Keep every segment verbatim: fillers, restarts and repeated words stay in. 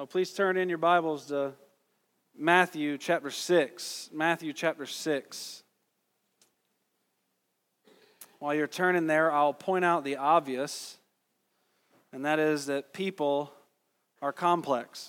Well, please turn in your Bibles to Matthew chapter six. Matthew chapter six. While you're turning there, I'll point out the obvious, and that is that people are complex.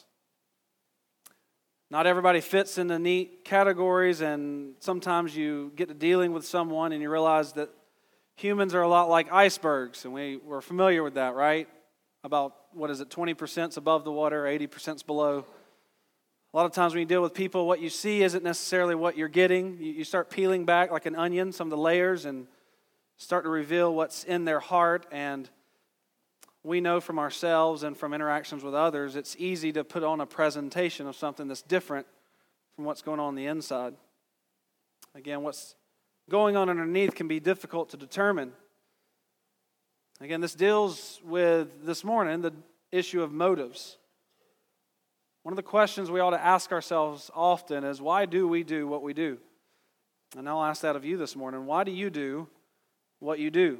Not everybody fits into neat categories, and sometimes you get to dealing with someone and you realize that humans are a lot like icebergs, and we, we're familiar with that, right? About, what is it, twenty percent above the water, eighty percent below. A lot of times when you deal with people, what you see isn't necessarily what you're getting. You, you start peeling back like an onion, some of the layers, and start to reveal what's in their heart. And we know from ourselves and from interactions with others, it's easy to put on a presentation of something that's different from what's going on on the inside. Again, what's going on underneath can be difficult to determine. Again, this deals with, this morning, the issue of motives. One of the questions we ought to ask ourselves often is, why do we do what we do? And I'll ask that of you this morning. Why do you do what you do?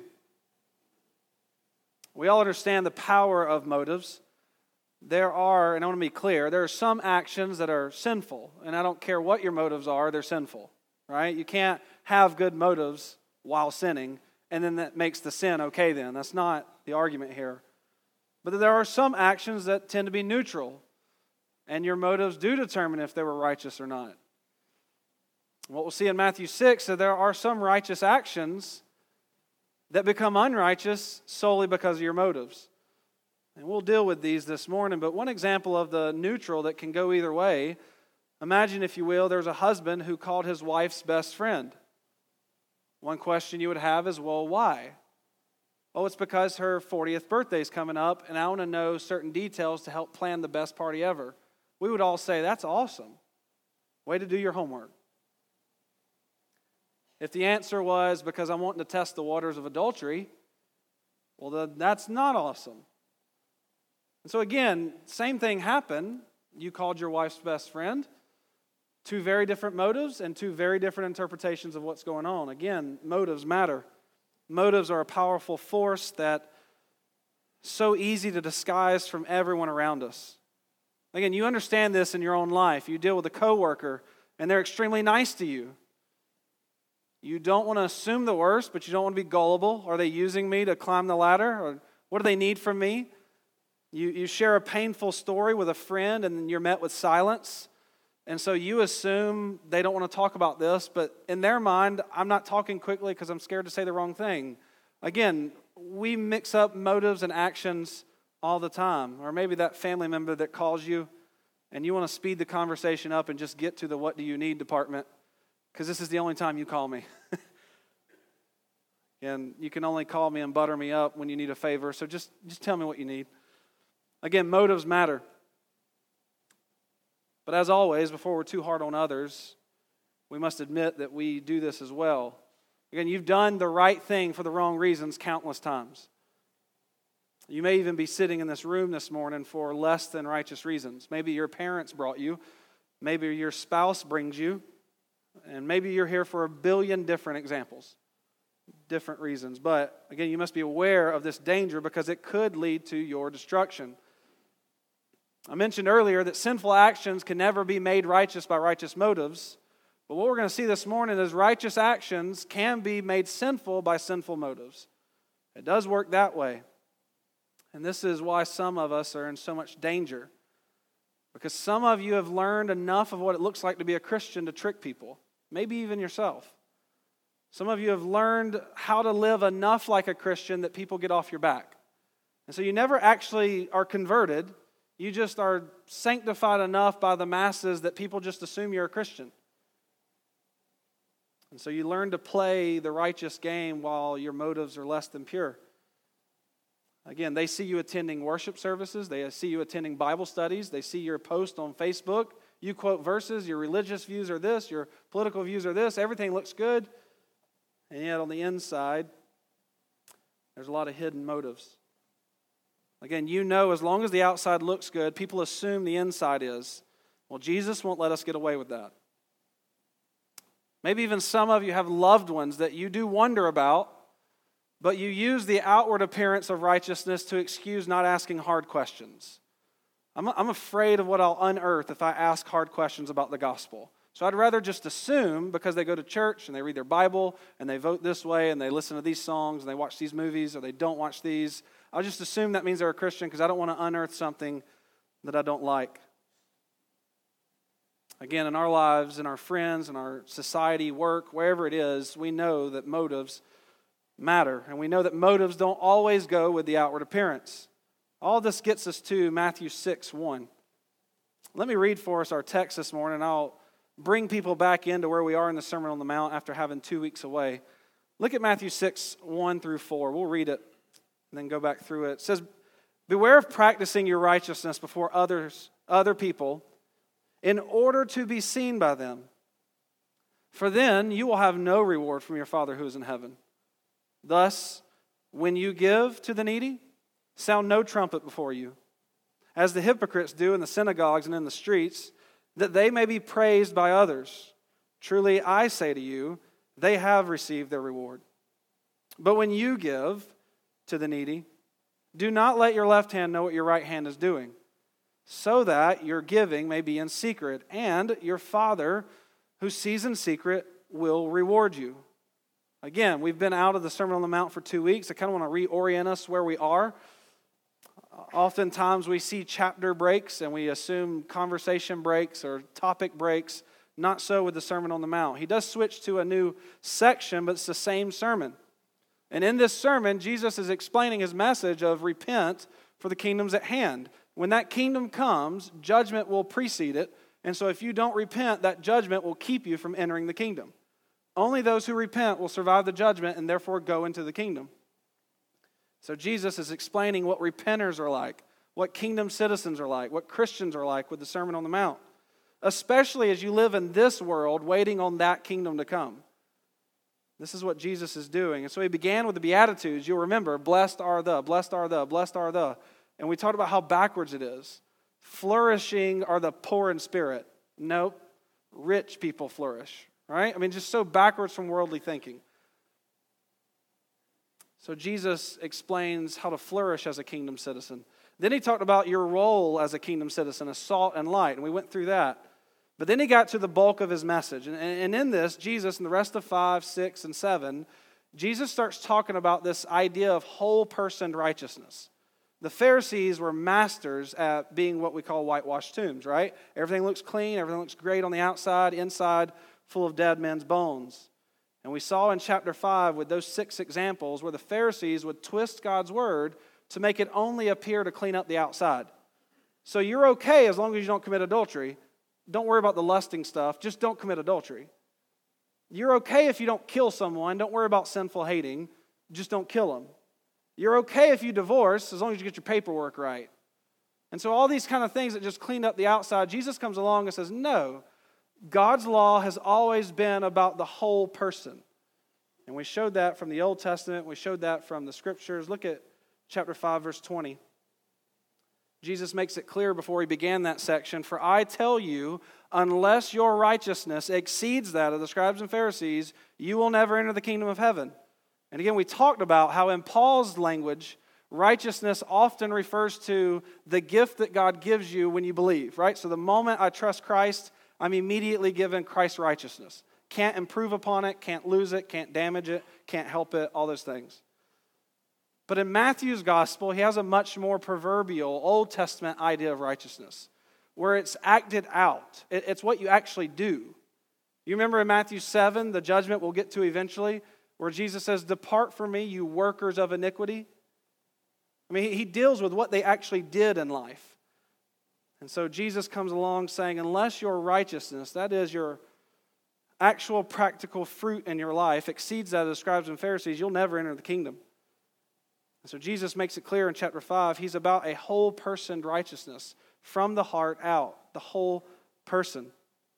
We all understand the power of motives. There are, and I want to be clear, there are some actions that are sinful, and I don't care what your motives are, they're sinful, right? You can't have good motives while sinning, and then that makes the sin okay then. That's not the argument here. But there are some actions that tend to be neutral, and your motives do determine if they were righteous or not. What we'll see in Matthew six is that there are some righteous actions that become unrighteous solely because of your motives. And we'll deal with these this morning, but one example of the neutral that can go either way, imagine, if you will, there's a husband who called his wife's best friend. One question you would have is, well, why? Oh, it's because her fortieth birthday is coming up, and I want to know certain details to help plan the best party ever. We would all say, that's awesome. Way to do your homework. If the answer was because I'm wanting to test the waters of adultery, well, then that's not awesome. And so again, same thing happened. You called your wife's best friend. Two very different motives and two very different interpretations of what's going on. Again, motives matter. Motives are a powerful force that so easy to disguise from everyone around us. Again, you understand this in your own life. You deal with a coworker and they're extremely nice to you. You don't want to assume the worst, but you don't want to be gullible. Are they using me to climb the ladder? Or what do they need from me? You, you share a painful story with a friend and you're met with silence. And so you assume they don't want to talk about this, but in their mind, I'm not talking quickly because I'm scared to say the wrong thing. Again, we mix up motives and actions all the time. Or maybe that family member that calls you and you want to speed the conversation up and just get to the what do you need department because this is the only time you call me. And you can only call me and butter me up when you need a favor, so just, just tell me what you need. Again, motives matter. But as always, before we're too hard on others, we must admit that we do this as well. Again, you've done the right thing for the wrong reasons countless times. You may even be sitting in this room this morning for less than righteous reasons. Maybe your parents brought you. Maybe your spouse brings you. And maybe you're here for a billion different examples, different reasons. But again, you must be aware of this danger because it could lead to your destruction. I mentioned earlier that sinful actions can never be made righteous by righteous motives. But what we're going to see this morning is righteous actions can be made sinful by sinful motives. It does work that way. And this is why some of us are in so much danger. Because some of you have learned enough of what it looks like to be a Christian to trick people. Maybe even yourself. Some of you have learned how to live enough like a Christian that people get off your back. And so you never actually are converted. You just are sanctified enough by the masses that people just assume you're a Christian. And so you learn to play the righteous game while your motives are less than pure. Again, they see you attending worship services. They see you attending Bible studies. They see your post on Facebook. You quote verses. Your religious views are this. Your political views are this. Everything looks good. And yet on the inside, there's a lot of hidden motives. Again, you know as long as the outside looks good, people assume the inside is. Well, Jesus won't let us get away with that. Maybe even some of you have loved ones that you do wonder about, but you use the outward appearance of righteousness to excuse not asking hard questions. I'm, I'm afraid of what I'll unearth if I ask hard questions about the gospel. So I'd rather just assume, because they go to church and they read their Bible and they vote this way and they listen to these songs and they watch these movies or they don't watch these, I'll just assume that means they're a Christian because I don't want to unearth something that I don't like. Again, in our lives, in our friends, in our society, work, wherever it is, we know that motives matter. And we know that motives don't always go with the outward appearance. All this gets us to Matthew six one. Let me read for us our text this morning. I'll bring people back into where we are in the Sermon on the Mount after having two weeks away. Look at Matthew six one through four. We'll read it and then go back through it. It says, "Beware of practicing your righteousness before others, other people, in order to be seen by them. For then you will have no reward from your Father who is in heaven. Thus, when you give to the needy, sound no trumpet before you, as the hypocrites do in the synagogues and in the streets, that they may be praised by others. Truly, I say to you, they have received their reward. But when you give to the needy, do not let your left hand know what your right hand is doing, so that your giving may be in secret, and your Father who sees in secret will reward you." Again, we've been out of the Sermon on the Mount for two weeks. I kind of want to reorient us where we are. Oftentimes we see chapter breaks and we assume conversation breaks or topic breaks. Not so with the Sermon on the Mount. He does switch to a new section, but it's the same sermon. And in this sermon, Jesus is explaining his message of repent, for the kingdom's at hand. When that kingdom comes, judgment will precede it. And so if you don't repent, that judgment will keep you from entering the kingdom. Only those who repent will survive the judgment and therefore go into the kingdom. So Jesus is explaining what repenters are like, what kingdom citizens are like, what Christians are like with the Sermon on the Mount, especially as you live in this world waiting on that kingdom to come. This is what Jesus is doing. And so he began with the Beatitudes. You'll remember, blessed are the, blessed are the, blessed are the. And we talked about how backwards it is. Flourishing are the poor in spirit. Nope. Rich people flourish. Right? I mean, just so backwards from worldly thinking. So Jesus explains how to flourish as a kingdom citizen. Then he talked about your role as a kingdom citizen, as salt and light, and we went through that. But then he got to the bulk of his message. And, and in this, Jesus, and the rest of five, six, and seven, Jesus starts talking about this idea of whole person righteousness. The Pharisees were masters at being what we call whitewashed tombs, right? Everything looks clean, everything looks great on the outside, inside full of dead men's bones. And we saw in chapter five with those six examples where the Pharisees would twist God's word to make it only appear to clean up the outside. So you're okay as long as you don't commit adultery. Don't worry about the lusting stuff. Just don't commit adultery. You're okay if you don't kill someone. Don't worry about sinful hating. Just don't kill them. You're okay if you divorce as long as you get your paperwork right. And so all these kind of things that just clean up the outside, Jesus comes along and says, no, God's law has always been about the whole person. And we showed that from the Old Testament. We showed that from the Scriptures. Look at chapter five, verse twenty. Jesus makes it clear before he began that section, "For I tell you, unless your righteousness exceeds that of the scribes and Pharisees, you will never enter the kingdom of heaven." And again, we talked about how in Paul's language, righteousness often refers to the gift that God gives you when you believe, right? So the moment I trust Christ, I'm immediately given Christ's righteousness. Can't improve upon it, can't lose it, can't damage it, can't help it, all those things. But in Matthew's gospel, he has a much more proverbial Old Testament idea of righteousness, where it's acted out. It's what you actually do. You remember in Matthew seven, the judgment we'll get to eventually, where Jesus says, "Depart from me, you workers of iniquity." I mean, he deals with what they actually did in life. And so Jesus comes along saying, unless your righteousness, that is your actual practical fruit in your life, exceeds that of the scribes and Pharisees, you'll never enter the kingdom. And so Jesus makes it clear in chapter five, he's about a whole person righteousness, from the heart out, the whole person.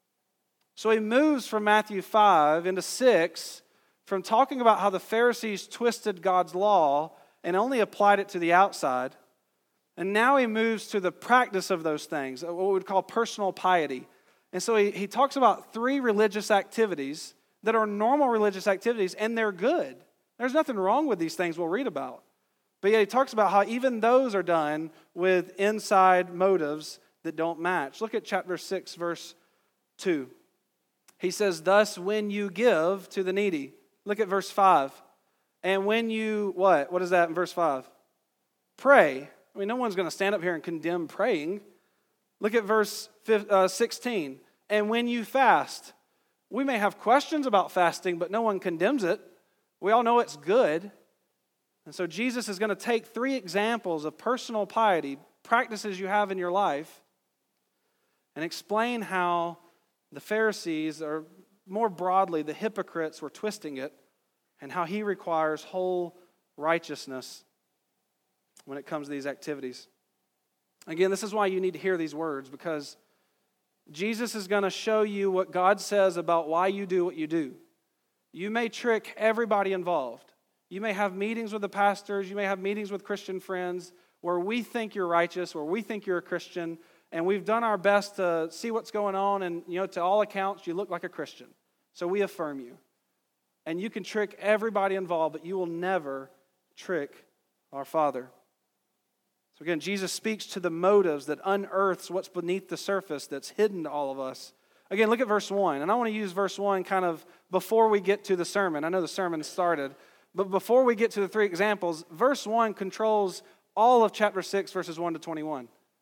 So he moves from Matthew five into six, from talking about how the Pharisees twisted God's law and only applied it to the outside. And now he moves to the practice of those things, what we would call personal piety. And so he, he talks about three religious activities that are normal religious activities, and they're good. There's nothing wrong with these things we'll read about. But yet he talks about how even those are done with inside motives that don't match. Look at chapter six, verse two. He says, thus when you give to the needy. Look at verse five. And when you, what? What is that in verse five? Pray. I mean, no one's going to stand up here and condemn praying. Look at verse sixteen. And when you fast. We may have questions about fasting, but no one condemns it. We all know it's good. And so Jesus is going to take three examples of personal piety, practices you have in your life, and explain how the Pharisees, or more broadly, the hypocrites, were twisting it, and how he requires whole righteousness when it comes to these activities. Again, this is why you need to hear these words, because Jesus is going to show you what God says about why you do what you do. You may trick everybody involved. You may have meetings with the pastors. You may have meetings with Christian friends where we think you're righteous, where we think you're a Christian, and we've done our best to see what's going on, and you know, to all accounts, you look like a Christian. So we affirm you. And you can trick everybody involved, but you will never trick our Father. So again, Jesus speaks to the motives that unearths what's beneath the surface that's hidden to all of us. Again, look at verse one. And I want to use verse one kind of before we get to the sermon. I know the sermon started. But before we get to the three examples, verse one controls all of chapter six, verses one to twenty-one.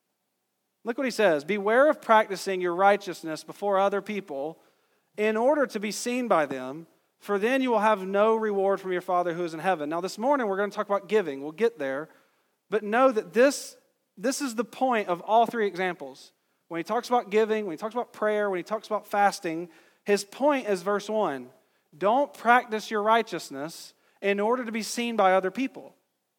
Look what he says. Beware of practicing your righteousness before other people in order to be seen by them, for then you will have no reward from your Father who is in heaven. Now this morning we're going to talk about giving. We'll get there. But know that this, this is the point of all three examples. When he talks about giving, when he talks about prayer, when he talks about fasting, his point is verse one. Don't practice your righteousness in order to be seen by other people.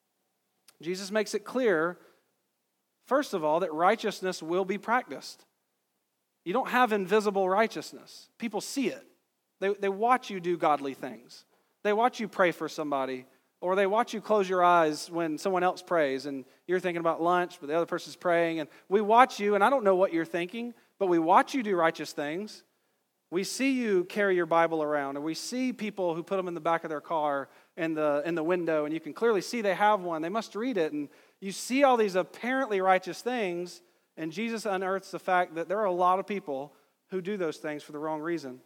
Jesus makes it clear, first of all, that righteousness will be practiced. You don't have invisible righteousness. People see it. They, they watch you do godly things. They watch you pray for somebody. Or they watch you close your eyes when someone else prays and you're thinking about lunch, but the other person's praying. And we watch you, and I don't know what you're thinking, but we watch you do righteous things. We see you carry your Bible around, and we see people who put them in the back of their car in the, in the window, and you can clearly see they have one. They must read it. And you see all these apparently righteous things, and Jesus unearths the fact that there are a lot of people who do those things for the wrong reason.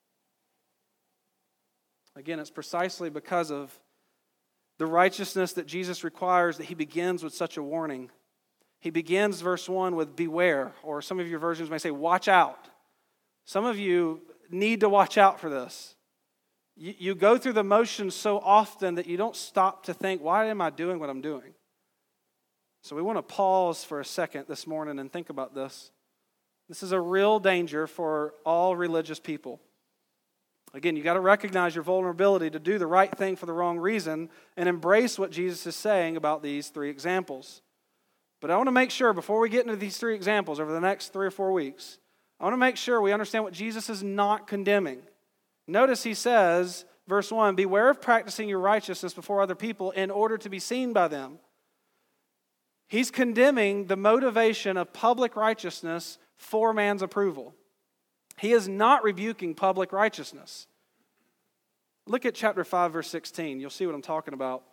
Again, it's precisely because of the righteousness that Jesus requires that he begins with such a warning. He begins verse one with beware, or some of your versions may say watch out. Some of you need to watch out for this. You, you go through the motions so often that you don't stop to think, why am I doing what I'm doing? So we want to pause for a second this morning and think about this. This is a real danger for all religious people. Again, you got to recognize your vulnerability to do the right thing for the wrong reason and embrace what Jesus is saying about these three examples. But I want to make sure before we get into these three examples over the next three or four weeks, I want to make sure we understand what Jesus is not condemning. Notice he says, verse one, beware of practicing your righteousness before other people in order to be seen by them. He's condemning the motivation of public righteousness for man's approval. He is not rebuking public righteousness. Look at chapter five, verse sixteen. You'll see what I'm talking about.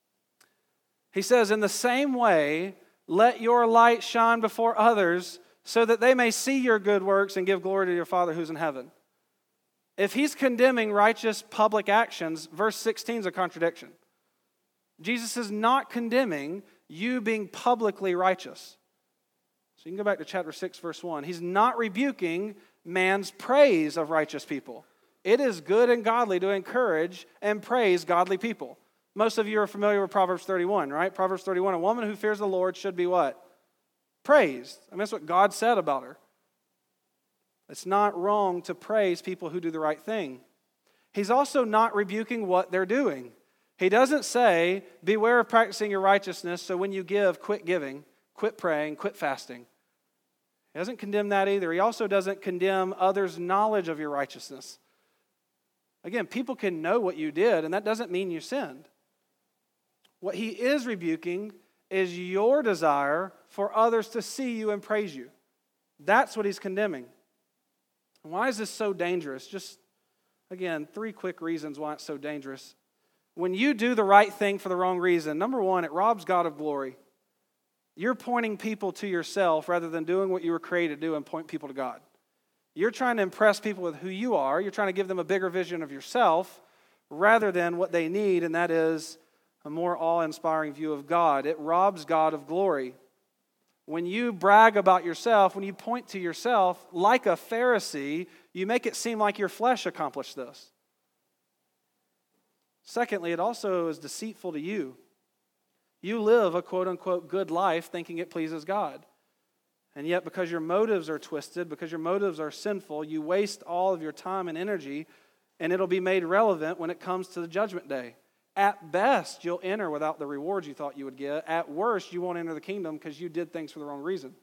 He says, in the same way, let your light shine before others so that they may see your good works and give glory to your Father who's in heaven. If he's condemning righteous public actions, verse sixteen is a contradiction. Jesus is not condemning you being publicly righteous. So you can go back to chapter six, verse one. He's not rebuking man's praise of righteous people. It is good and godly to encourage and praise godly people. Most of you are familiar with Proverbs thirty-one, right? Proverbs thirty-one, a woman who fears the Lord should be what? Praised. I mean, that's what God said about her. It's not wrong to praise people who do the right thing. He's also not rebuking what they're doing. He doesn't say, beware of practicing your righteousness, so when you give, quit giving, quit praying, quit fasting. He doesn't condemn that either. He also doesn't condemn others' knowledge of your righteousness. Again, people can know what you did, and that doesn't mean you sinned. What he is rebuking is your desire for others to see you and praise you. That's what he's condemning. Why is this so dangerous? Just, again, three quick reasons why it's so dangerous. When you do the right thing for the wrong reason, number one, it robs God of glory. You're pointing people to yourself rather than doing what you were created to do and point people to God. You're trying to impress people with who you are. You're trying to give them a bigger vision of yourself rather than what they need, and that is a more awe-inspiring view of God. It robs God of glory. When you brag about yourself, when you point to yourself like a Pharisee, you make it seem like your flesh accomplished this. Secondly, it also is deceitful to you. You live a quote-unquote good life thinking it pleases God. And yet because your motives are twisted, because your motives are sinful, you waste all of your time and energy, and it'll be made relevant when it comes to the judgment day. At best, you'll enter without the rewards you thought you would get. At worst, you won't enter the kingdom because you did things for the wrong reason.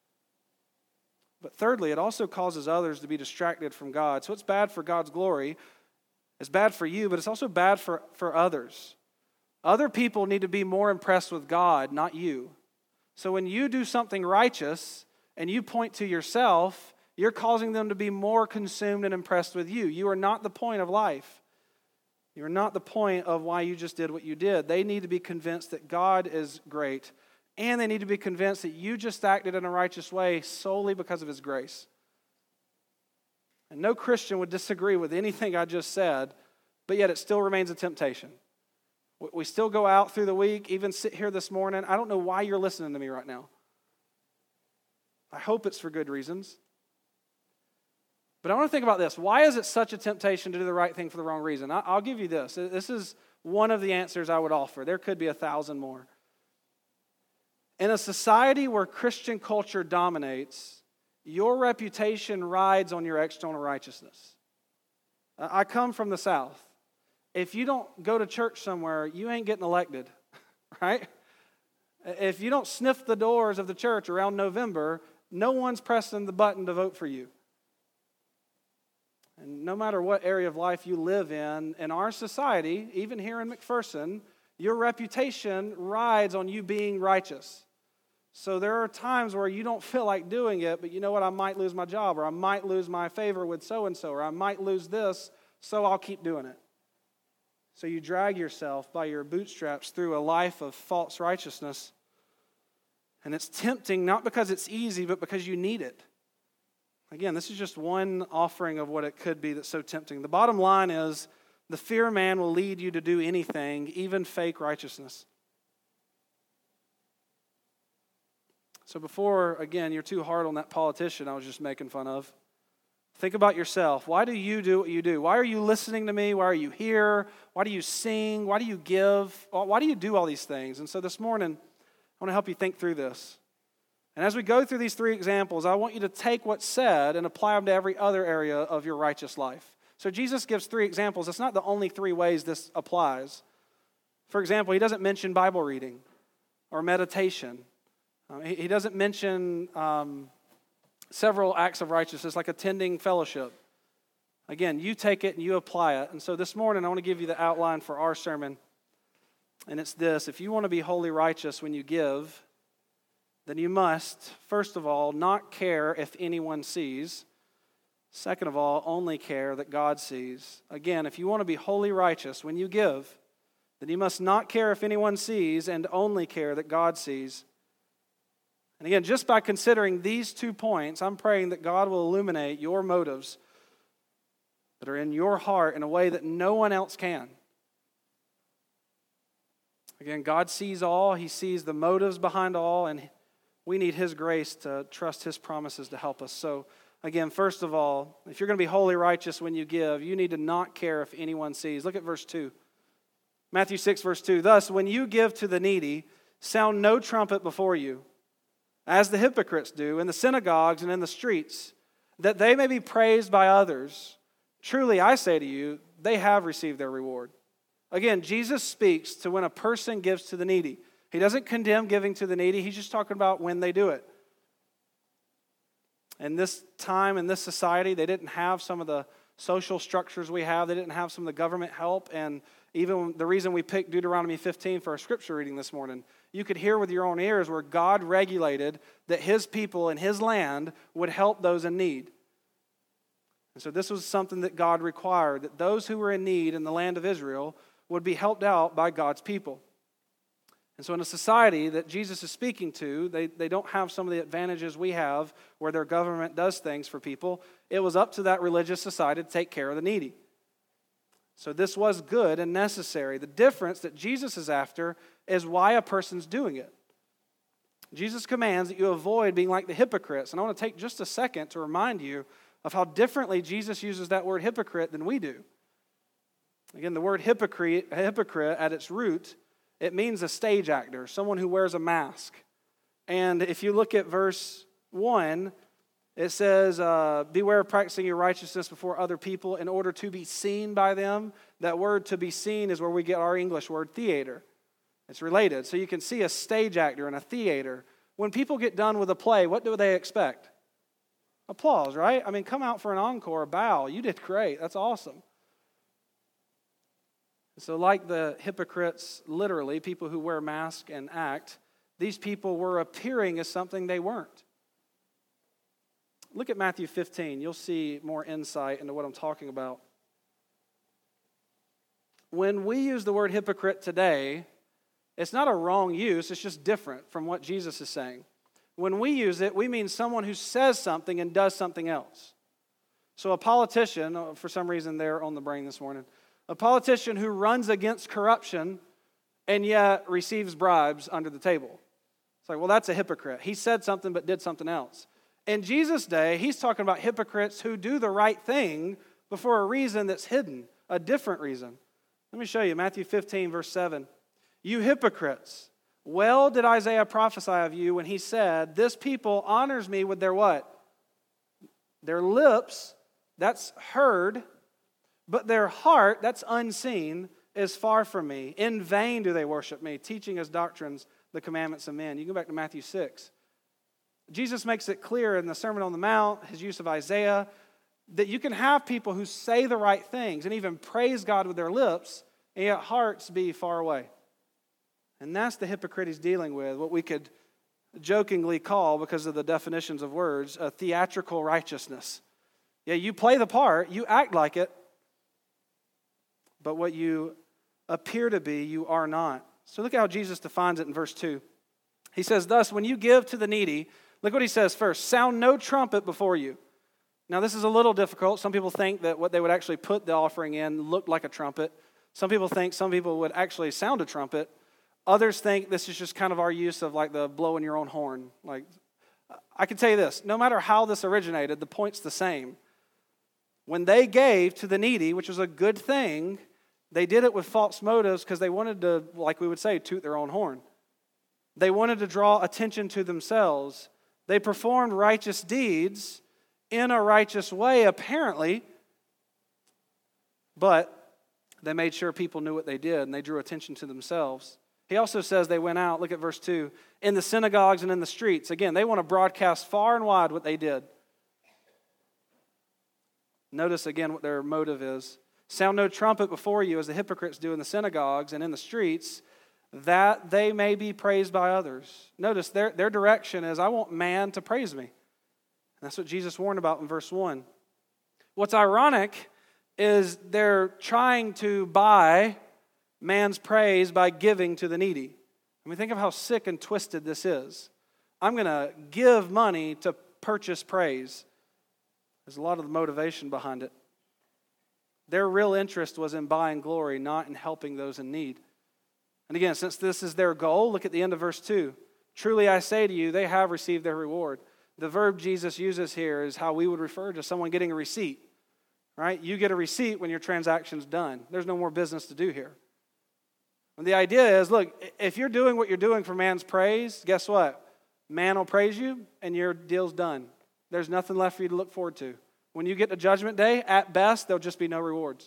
But thirdly, it also causes others to be distracted from God. So it's bad for God's glory. It's bad for you, but it's also bad for, for others. Other people need to be more impressed with God, not you. So when you do something righteous and you point to yourself, you're causing them to be more consumed and impressed with you. You are not the point of life. You are not the point of why you just did what you did. They need to be convinced that God is great, and they need to be convinced that you just acted in a righteous way solely because of His grace. And no Christian would disagree with anything I just said, but yet it still remains a temptation. We still go out through the week, even sit here this morning. I don't know why you're listening to me right now. I hope it's for good reasons. But I want to think about this. Why is it such a temptation to do the right thing for the wrong reason? I'll give you this. This is one of the answers I would offer. There could be a thousand more. In a society where Christian culture dominates, your reputation rides on your external righteousness. I come from the South. If you don't go to church somewhere, you ain't getting elected, right? If you don't sniff the doors of the church around November, no one's pressing the button to vote for you. And no matter what area of life you live in, in our society, even here in McPherson, your reputation rides on you being righteous. So there are times where you don't feel like doing it, but you know what? I might lose my job, or I might lose my favor with so-and-so, or I might lose this, so I'll keep doing it. So you drag yourself by your bootstraps through a life of false righteousness. And it's tempting, not because it's easy, but because you need it. Again, this is just one offering of what it could be that's so tempting. The bottom line is, the fear of man will lead you to do anything, even fake righteousness. So before, again, you're too hard on that politician I was just making fun of, think about yourself. Why do you do what you do? Why are you listening to me? Why are you here? Why do you sing? Why do you give? Why do you do all these things? And so this morning, I want to help you think through this. And as we go through these three examples, I want you to take what's said and apply them to every other area of your righteous life. So Jesus gives three examples. It's not the only three ways this applies. For example, he doesn't mention Bible reading or meditation. Uh, he, he doesn't mention um, several acts of righteousness like attending fellowship. Again, you take it and you apply it. And so this morning, I want to give you the outline for our sermon. And it's this: if you want to be wholly righteous when you give, then you must, first of all, not care if anyone sees. Second of all, only care that God sees. Again, if you want to be wholly righteous when you give, then you must not care if anyone sees and only care that God sees. And again, just by considering these two points, I'm praying that God will illuminate your motives that are in your heart in a way that no one else can. Again, God sees all. He sees the motives behind all, and we need His grace to trust His promises to help us. So, again, first of all, if you're going to be wholly righteous when you give, you need to not care if anyone sees. Look at verse two. Matthew six, verse two. Thus, when you give to the needy, sound no trumpet before you, as the hypocrites do in the synagogues and in the streets, that they may be praised by others. Truly, I say to you, they have received their reward. Again, Jesus speaks to when a person gives to the needy. He doesn't condemn giving to the needy. He's just talking about when they do it. In this time, in this society, they didn't have some of the social structures we have. They didn't have some of the government help. And even the reason we picked Deuteronomy fifteen for our scripture reading this morning, you could hear with your own ears where God regulated that His people in His land would help those in need. And so this was something that God required, that those who were in need in the land of Israel would be helped out by God's people. And so in a society that Jesus is speaking to, they, they don't have some of the advantages we have where their government does things for people. It was up to that religious society to take care of the needy. So this was good and necessary. The difference that Jesus is after is why a person's doing it. Jesus commands that you avoid being like the hypocrites. And I want to take just a second to remind you of how differently Jesus uses that word hypocrite than we do. Again, the word hypocrite, hypocrite at its root, it means a stage actor, someone who wears a mask. And if you look at verse one, it says, uh, beware of practicing your righteousness before other people in order to be seen by them. That word to be seen is where we get our English word theater. It's related. So you can see a stage actor in a theater. When people get done with a play, what do they expect? Applause, right? I mean, come out for an encore, bow. You did great. That's awesome. So like the hypocrites, literally, people who wear masks and act, these people were appearing as something they weren't. Look at Matthew fifteen. You'll see more insight into what I'm talking about. When we use the word hypocrite today, it's not a wrong use, it's just different from what Jesus is saying. When we use it, we mean someone who says something and does something else. So a politician, for some reason they're on the brain this morning, a politician who runs against corruption and yet receives bribes under the table. It's like, well, that's a hypocrite. He said something but did something else. In Jesus' day, he's talking about hypocrites who do the right thing but for a reason that's hidden, a different reason. Let me show you, Matthew fifteen, verse seven. You hypocrites, well did Isaiah prophesy of you when he said, this people honors me with their what? Their lips, that's heard, but their heart, that's unseen, is far from me. In vain do they worship me, teaching as doctrines the commandments of men. You go back to Matthew six. Jesus makes it clear in the Sermon on the Mount, his use of Isaiah, that you can have people who say the right things and even praise God with their lips, and yet hearts be far away. And that's the hypocrite he's dealing with, what we could jokingly call, because of the definitions of words, a theatrical righteousness. Yeah, you play the part, you act like it, but what you appear to be, you are not. So look at how Jesus defines it in verse two. He says, thus, when you give to the needy, look what he says first, sound no trumpet before you. Now, this is a little difficult. Some people think that what they would actually put the offering in looked like a trumpet. Some people think some people would actually sound a trumpet. Others think this is just kind of our use of like the blowing your own horn. Like, I can tell you this, no matter how this originated, the point's the same. When they gave to the needy, which was a good thing, they did it with false motives because they wanted to, like we would say, toot their own horn. They wanted to draw attention to themselves. They performed righteous deeds in a righteous way, apparently, but they made sure people knew what they did, and they drew attention to themselves. He also says they went out, look at verse two, in the synagogues and in the streets. Again, they want to broadcast far and wide what they did. Notice again what their motive is. Sound no trumpet before you, as the hypocrites do in the synagogues and in the streets, that they may be praised by others. Notice their, their direction is, I want man to praise me. And that's what Jesus warned about in verse one. What's ironic is they're trying to buy man's praise by giving to the needy. I mean, think of how sick and twisted this is. I'm going to give money to purchase praise. There's a lot of the motivation behind it. Their real interest was in buying glory, not in helping those in need. And again, since this is their goal, look at the end of verse two. Truly I say to you, they have received their reward. The verb Jesus uses here is how we would refer to someone getting a receipt. Right? You get a receipt when your transaction's done. There's no more business to do here. And the idea is, look, if you're doing what you're doing for man's praise, guess what? Man will praise you and your deal's done. There's nothing left for you to look forward to. When you get to Judgment Day, at best, there'll just be no rewards.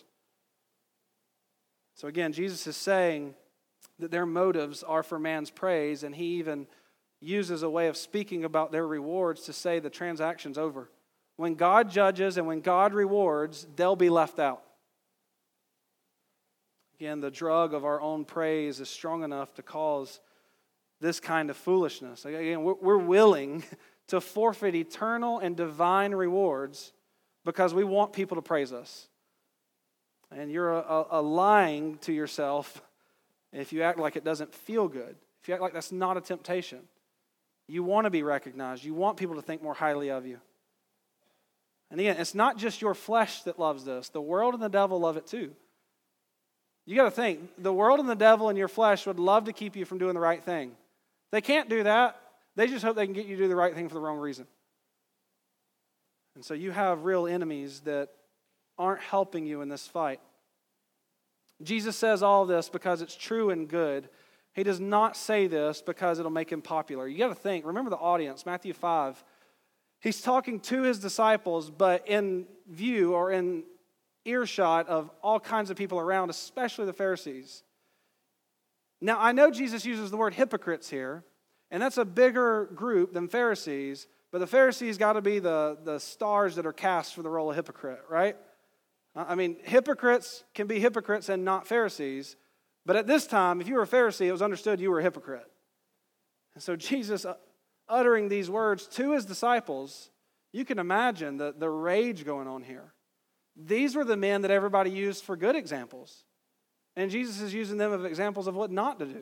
So again, Jesus is saying that their motives are for man's praise, and he even uses a way of speaking about their rewards to say the transaction's over. When God judges and when God rewards, they'll be left out. Again, the drug of our own praise is strong enough to cause this kind of foolishness. Again, we're willing to forfeit eternal and divine rewards because we want people to praise us. And you're a, a, a lying to yourself if you act like it doesn't feel good. If you act like that's not a temptation. You want to be recognized. You want people to think more highly of you. And again, it's not just your flesh that loves this. The world and the devil love it too. You got to think, the world and the devil and your flesh would love to keep you from doing the right thing. They can't do that. They just hope they can get you to do the right thing for the wrong reason. And so you have real enemies that aren't helping you in this fight. Jesus says all this because it's true and good. He does not say this because it'll make him popular. You got to think, remember the audience, Matthew five. He's talking to his disciples, but in view or in earshot of all kinds of people around, especially the Pharisees. Now, I know Jesus uses the word hypocrites here, and that's a bigger group than Pharisees, but the Pharisees got to be the, the stars that are cast for the role of hypocrite, right? I mean, hypocrites can be hypocrites and not Pharisees, but at this time, if you were a Pharisee, it was understood you were a hypocrite. And so Jesus, uttering these words to his disciples, you can imagine the, the rage going on here. These were the men that everybody used for good examples. And Jesus is using them as examples of what not to do.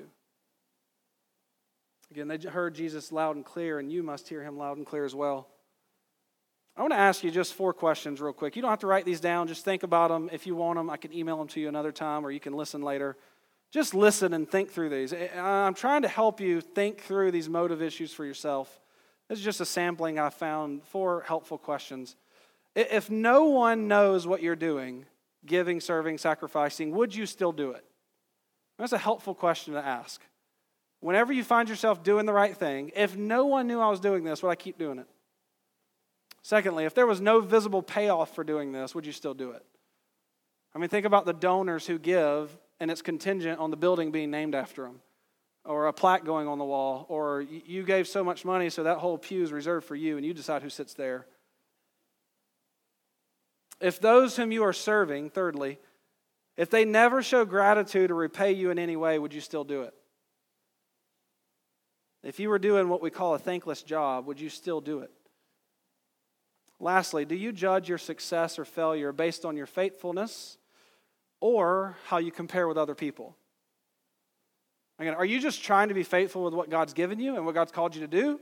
Again, they heard Jesus loud and clear, and you must hear him loud and clear as well. I want to ask you just four questions real quick. You don't have to write these down. Just think about them. If you want them, I can email them to you another time, or you can listen later. Just listen and think through these. I'm trying to help you think through these motive issues for yourself. This is just a sampling I found. Four helpful questions. If no one knows what you're doing, giving, serving, sacrificing, would you still do it? That's a helpful question to ask. Whenever you find yourself doing the right thing, if no one knew I was doing this, would I keep doing it? Secondly, if there was no visible payoff for doing this, would you still do it? I mean, think about the donors who give, and it's contingent on the building being named after them, or a plaque going on the wall, or you gave so much money so that whole pew is reserved for you, and you decide who sits there. If those whom you are serving, thirdly, if they never show gratitude or repay you in any way, would you still do it? If you were doing what we call a thankless job, would you still do it? Lastly, do you judge your success or failure based on your faithfulness or how you compare with other people? Again, are you just trying to be faithful with what God's given you and what God's called you to do?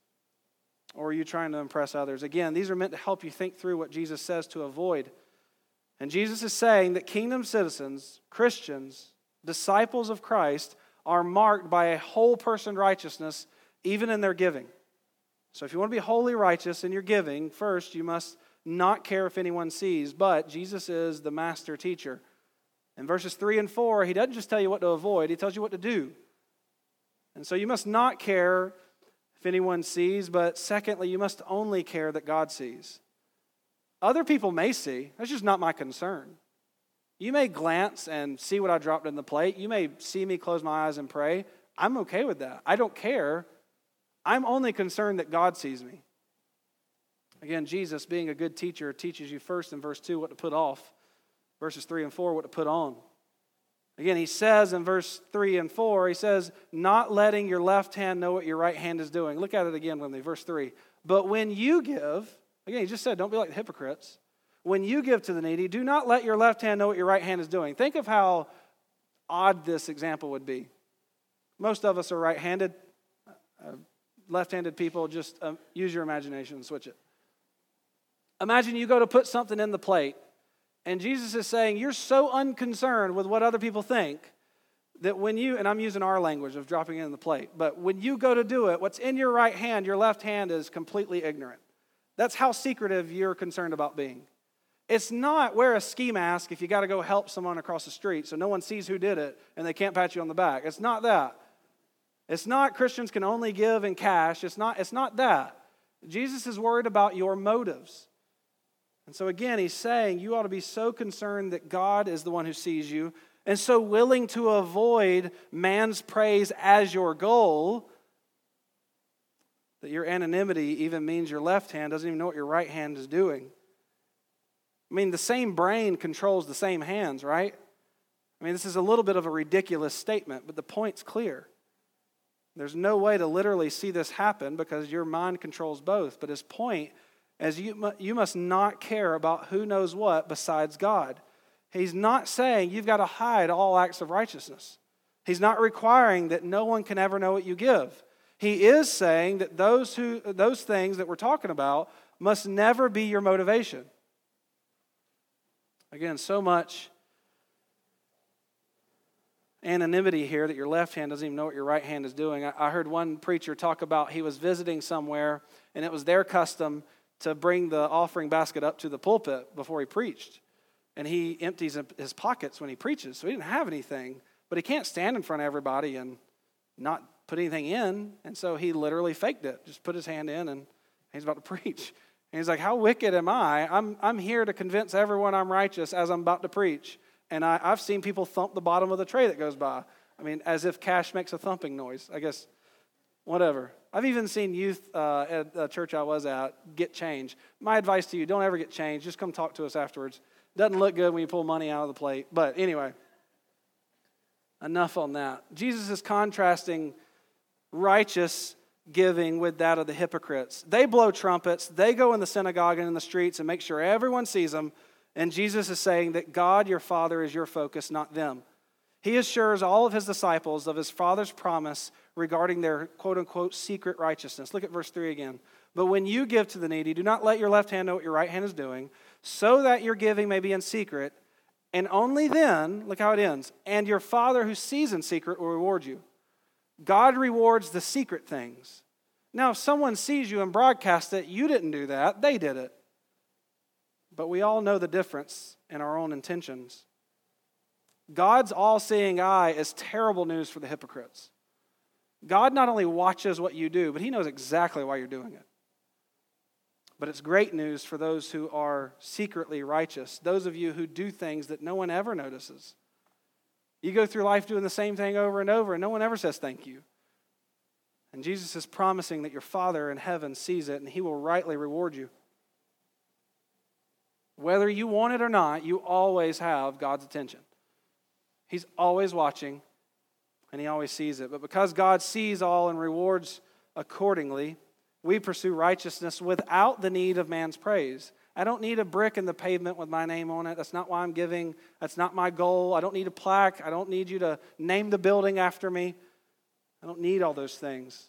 Or are you trying to impress others? Again, these are meant to help you think through what Jesus says to avoid. And Jesus is saying that kingdom citizens, Christians, disciples of Christ, are marked by a whole person righteousness, even in their giving. So if you want to be wholly righteous in your giving, first you must not care if anyone sees, but Jesus is the master teacher. In verses three and four, he doesn't just tell you what to avoid, he tells you what to do. And so you must not care if anyone sees, but secondly, you must only care that God sees. Other people may see. That's just not my concern. You may glance and see what I dropped in the plate. You may see me close my eyes and pray. I'm okay with that. I don't care. I'm only concerned that God sees me. Again, Jesus, being a good teacher, teaches you first in verse two what to put off. Verses three and four what to put on. Again, he says in verse three and four, he says, not letting your left hand know what your right hand is doing. Look at it again with me, verse three. But when you give, again, he just said, don't be like the hypocrites. When you give to the needy, do not let your left hand know what your right hand is doing. Think of how odd this example would be. Most of us are right-handed. Uh, left-handed people, just uh, use your imagination and switch it. Imagine you go to put something in the plate, and Jesus is saying, you're so unconcerned with what other people think that when you, and I'm using our language of dropping it in the plate, but when you go to do it, what's in your right hand, your left hand is completely ignorant. That's how secretive you're concerned about being. It's not wear a ski mask if you got to go help someone across the street so no one sees who did it and they can't pat you on the back. It's not that. It's not Christians can only give in cash. It's not, it's not that. Jesus is worried about your motives. And so again, he's saying you ought to be so concerned that God is the one who sees you and so willing to avoid man's praise as your goal that your anonymity even means your left hand doesn't even know what your right hand is doing. I mean, the same brain controls the same hands, right? I mean, this is a little bit of a ridiculous statement, but the point's clear. There's no way to literally see this happen because your mind controls both. But his point is you, you must not care about who knows what besides God. He's not saying you've got to hide all acts of righteousness. He's not requiring that no one can ever know what you give. He is saying that those who those things that we're talking about must never be your motivation. Again, so much anonymity here that your left hand doesn't even know what your right hand is doing. I, I heard one preacher talk about he was visiting somewhere, and it was their custom to bring the offering basket up to the pulpit before he preached. And he empties his pockets when he preaches, so he didn't have anything. But he can't stand in front of everybody and not put anything in. And so he literally faked it, just put his hand in, and he's about to preach. And he's like, how wicked am I? I'm I'm here to convince everyone I'm righteous as I'm about to preach. And I, I've seen people thump the bottom of the tray that goes by. I mean, as if cash makes a thumping noise. I guess, whatever. I've even seen youth uh, at the church I was at get change. My advice to you, don't ever get change. Just come talk to us afterwards. Doesn't look good when you pull money out of the plate. But anyway, enough on that. Jesus is contrasting righteous giving with that of the hypocrites. They blow trumpets. They go in the synagogue and in the streets and make sure everyone sees them. And Jesus is saying that God, your Father, is your focus, not them. He assures all of his disciples of his Father's promise regarding their quote-unquote secret righteousness. Look at verse three again. But when you give to the needy, do not let your left hand know what your right hand is doing, so that your giving may be in secret. And only then, look how it ends, and your Father who sees in secret will reward you. God rewards the secret things. Now, if someone sees you and broadcasts it, you didn't do that, they did it. But we all know the difference in our own intentions. God's all-seeing eye is terrible news for the hypocrites. God not only watches what you do, but he knows exactly why you're doing it. But it's great news for those who are secretly righteous, those of you who do things that no one ever notices. You go through life doing the same thing over and over, and no one ever says thank you. And Jesus is promising that your Father in heaven sees it, and he will rightly reward you. Whether you want it or not, you always have God's attention. He's always watching, and he always sees it. But because God sees all and rewards accordingly, we pursue righteousness without the need of man's praise. I don't need a brick in the pavement with my name on it. That's not why I'm giving. That's not my goal. I don't need a plaque. I don't need you to name the building after me. I don't need all those things.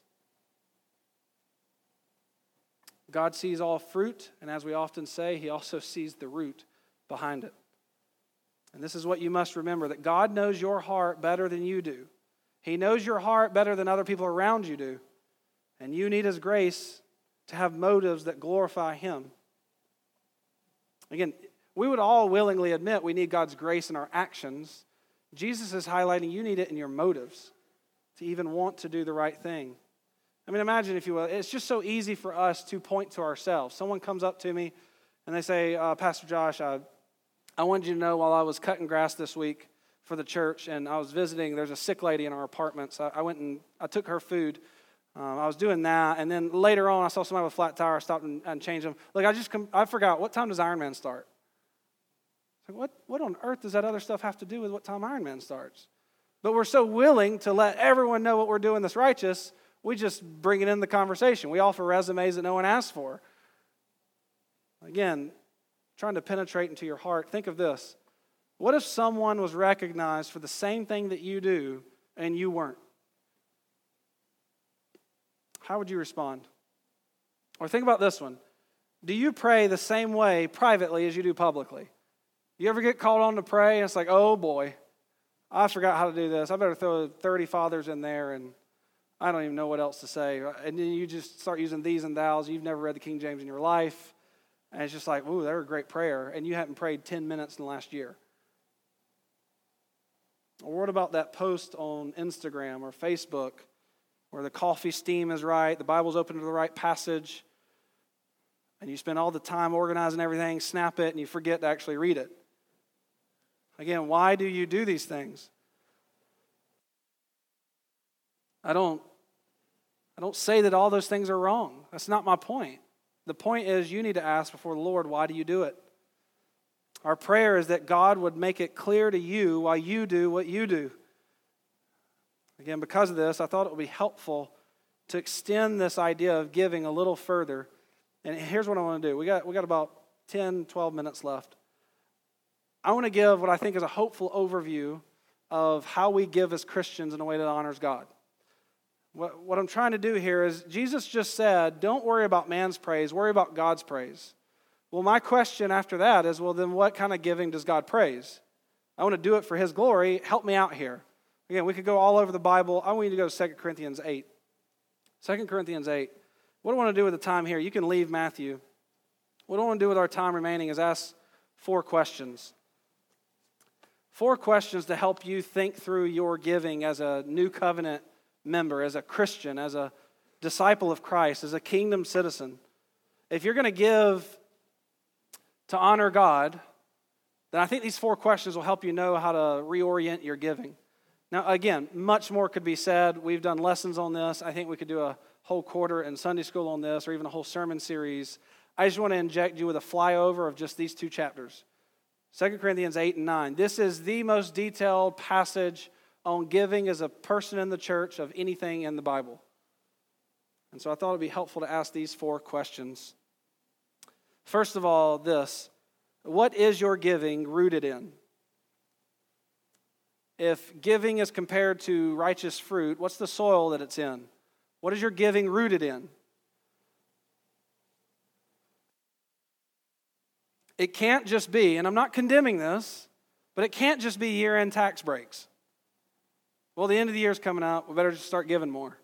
God sees all fruit, and as we often say, he also sees the root behind it. And this is what you must remember, that God knows your heart better than you do. He knows your heart better than other people around you do. And you need his grace to have motives that glorify him. Again, we would all willingly admit we need God's grace in our actions. Jesus is highlighting you need it in your motives to even want to do the right thing. I mean, imagine, if you will, it's just so easy for us to point to ourselves. Someone comes up to me and they say, uh, Pastor Josh, I, I wanted you to know while I was cutting grass this week for the church and I was visiting, there's a sick lady in our apartment. So I went and I took her food. Um, I was doing that. And then later on, I saw somebody with a flat tire. I stopped and, and changed them. Look, I just, com- I forgot, what time does Iron Man start? Like, what, what on earth does that other stuff have to do with what time Iron Man starts? But we're so willing to let everyone know what we're doing that's righteous, we just bring it in the conversation. We offer resumes that no one asked for. Again, trying to penetrate into your heart. Think of this. What if someone was recognized for the same thing that you do and you weren't? How would you respond? Or think about this one. Do you pray the same way privately as you do publicly? You ever get called on to pray and it's like, oh boy, I forgot how to do this. I better throw thirty fathers in there and I don't even know what else to say. And then you just start using these and thous. You've never read the King James in your life. And it's just like, ooh, they're a great prayer. And you haven't prayed ten minutes in the last year. Or what about that post on Instagram or Facebook where the coffee steam is right, the Bible's open to the right passage, and you spend all the time organizing everything, snap it, and you forget to actually read it? Again, why do you do these things? I don't I don't say that all those things are wrong. That's not my point. The point is you need to ask before the Lord, why do you do it? Our prayer is that God would make it clear to you why you do what you do. Again, because of this, I thought it would be helpful to extend this idea of giving a little further. And here's what I want to do. We got, we got about ten, twelve minutes left. I want to give what I think is a hopeful overview of how we give as Christians in a way that honors God. What, what I'm trying to do here is, Jesus just said, don't worry about man's praise, worry about God's praise. Well, my question after that is, well, then what kind of giving does God praise? I want to do it for His glory. Help me out here. Again, we could go all over the Bible. I want you to go to Second Corinthians eight. Second Corinthians eight. What I want to do with the time here, you can leave Matthew. What I want to do with our time remaining is ask four questions. Four questions to help you think through your giving as a new covenant member, as a Christian, as a disciple of Christ, as a kingdom citizen. If you're going to give to honor God, then I think these four questions will help you know how to reorient your giving. Now, again, much more could be said. We've done lessons on this. I think we could do a whole quarter in Sunday school on this, or even a whole sermon series. I just want to inject you with a flyover of just these two chapters. Second Corinthians eight and nine. This is the most detailed passage on giving as a person in the church of anything in the Bible. And so I thought it would be helpful to ask these four questions. First of all, this. What is your giving rooted in? If giving is compared to righteous fruit, what's the soil that it's in? What is your giving rooted in? It can't just be, and I'm not condemning this, but it can't just be year-end tax breaks. Well, the end of the year is coming out. We better just start giving more.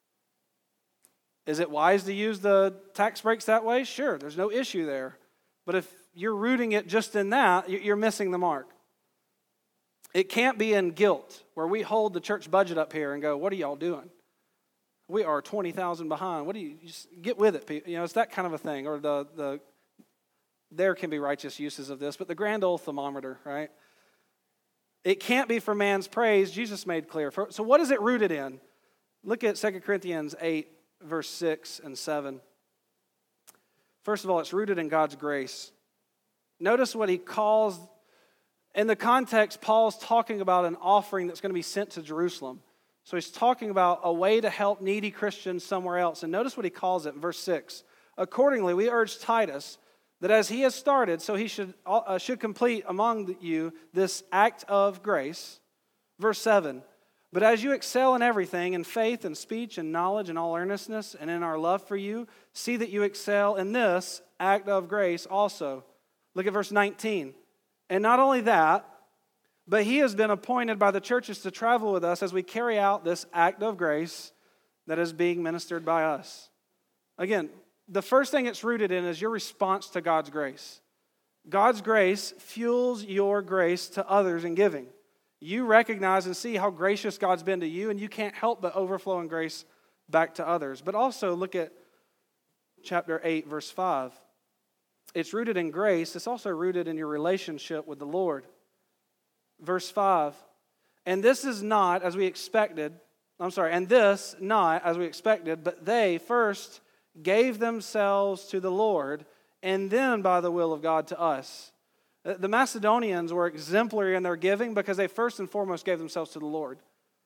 Is it wise to use the tax breaks that way? Sure, there's no issue there. But if you're rooting it just in that, you're missing the mark. It can't be in guilt, where we hold the church budget up here and go, what are y'all doing? We are twenty thousand behind. What do you, just get with it, people. You know, it's that kind of a thing. Or the, the there can be righteous uses of this, but the grand old thermometer, right? It can't be for man's praise. Jesus made clear. So what is it rooted in? Look at Second Corinthians eight, verse six and seven. First of all, it's rooted in God's grace. Notice what he calls, in the context, Paul's talking about an offering that's going to be sent to Jerusalem. So he's talking about a way to help needy Christians somewhere else. And notice what he calls it in verse six. Accordingly, we urge Titus that as he has started, so he should, uh, should complete among you this act of grace. Verse seven. But as you excel in everything, in faith and speech and knowledge and all earnestness, and in our love for you, see that you excel in this act of grace also. Look at verse nineteen. And not only that, but he has been appointed by the churches to travel with us as we carry out this act of grace that is being ministered by us. Again, the first thing it's rooted in is your response to God's grace. God's grace fuels your grace to others in giving. You recognize and see how gracious God's been to you, and you can't help but overflow in grace back to others. But also look at chapter eight, verse five. It's rooted in grace. It's also rooted in your relationship with the Lord. Verse five. And this is not as we expected. I'm sorry. And this not as we expected, but they first gave themselves to the Lord, and then by the will of God to us. The Macedonians were exemplary in their giving because they first and foremost gave themselves to the Lord.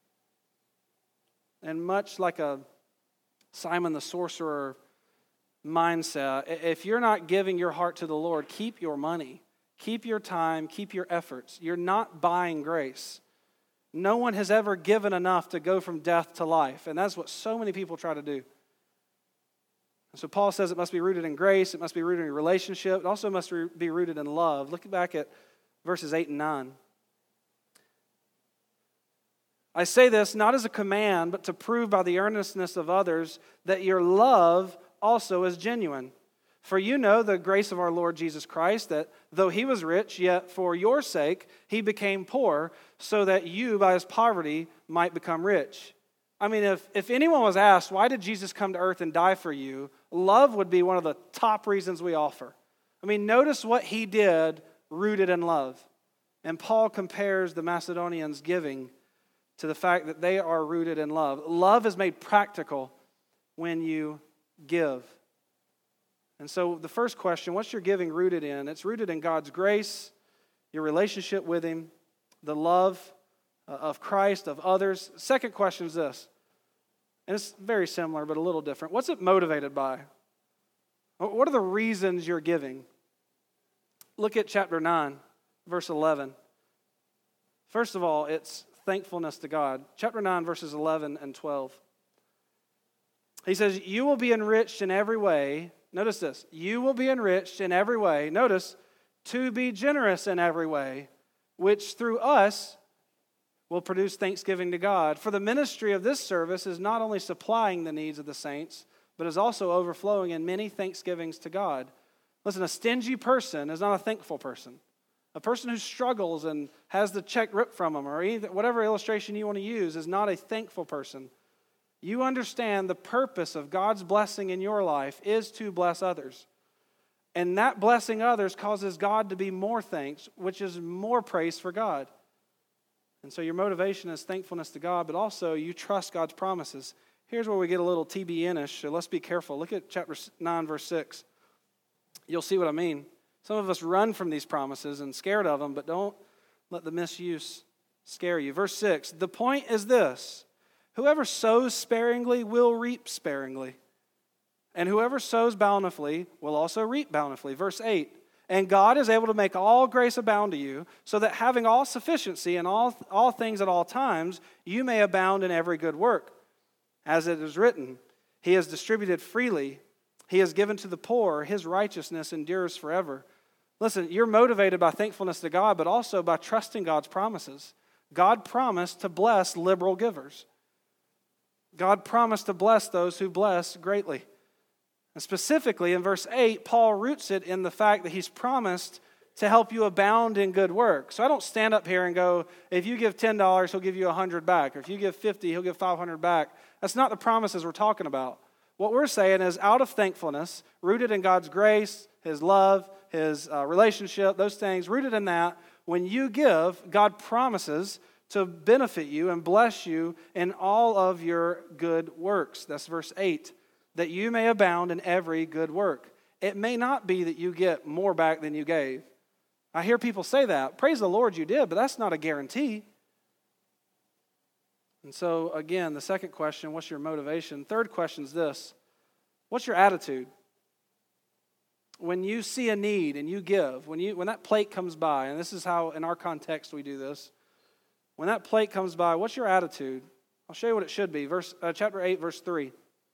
And much like a Simon the sorcerer mindset, if you're not giving your heart to the Lord, keep your money, keep your time, keep your efforts. You're not buying grace. No one has ever given enough to go from death to life, and that's what so many people try to do. So Paul says it must be rooted in grace, it must be rooted in relationship, it also must be rooted in love. Look back at verses eight and nine. I say this not as a command, but to prove by the earnestness of others that your love also is genuine. For you know the grace of our Lord Jesus Christ, that though he was rich, yet for your sake he became poor, so that you by his poverty might become rich. I mean, if, if anyone was asked, why did Jesus come to earth and die for you? Love would be one of the top reasons we offer. I mean, notice what he did rooted in love. And Paul compares the Macedonians' giving to the fact that they are rooted in love. Love is made practical when you give. And so the first question, what's your giving rooted in? It's rooted in God's grace, your relationship with him, the love of Christ, of others. Second question is this, and it's very similar but a little different. What's it motivated by? What are the reasons you're giving? Look at chapter nine, verse eleven. First of all, it's thankfulness to God. Chapter nine, verses eleven and twelve. He says, you will be enriched in every way. Notice this. You will be enriched in every way. Notice, to be generous in every way, which through us will produce thanksgiving to God. For the ministry of this service is not only supplying the needs of the saints, but is also overflowing in many thanksgivings to God. Listen, a stingy person is not a thankful person. A person who struggles and has the check ripped from them, or either, whatever illustration you want to use, is not a thankful person. You understand the purpose of God's blessing in your life is to bless others. And that blessing others causes God to be more thanks, which is more praise for God. And so your motivation is thankfulness to God, but also you trust God's promises. Here's where we get a little T B N-ish, so let's be careful. Look at chapter nine, verse six. You'll see what I mean. Some of us run from these promises and scared of them, but don't let the misuse scare you. Verse six, the point is this: whoever sows sparingly will reap sparingly, and whoever sows bountifully will also reap bountifully. Verse eight, and God is able to make all grace abound to you, so that having all sufficiency in all, all things at all times, you may abound in every good work. As it is written, he has distributed freely, he has given to the poor, his righteousness endures forever. Listen, you're motivated by thankfulness to God, but also by trusting God's promises. God promised to bless liberal givers. God promised to bless those who bless greatly. And specifically in verse eight, Paul roots it in the fact that he's promised to help you abound in good work. So I don't stand up here and go, if you give ten dollars, he'll give you one hundred back. Or if you give fifty, he'll give five hundred back. That's not the promises we're talking about. What we're saying is out of thankfulness, rooted in God's grace, his love, his uh, relationship, those things, rooted in that, when you give, God promises to benefit you and bless you in all of your good works. That's verse eight. That you may abound in every good work. It may not be that you get more back than you gave. I hear people say that. Praise the Lord you did, but that's not a guarantee. And so, again, the second question, what's your motivation? Third question is this: what's your attitude? When you see a need and you give, when you when that plate comes by, and this is how in our context we do this, when that plate comes by, what's your attitude? I'll show you what it should be. Verse uh, chapter eight, verse three.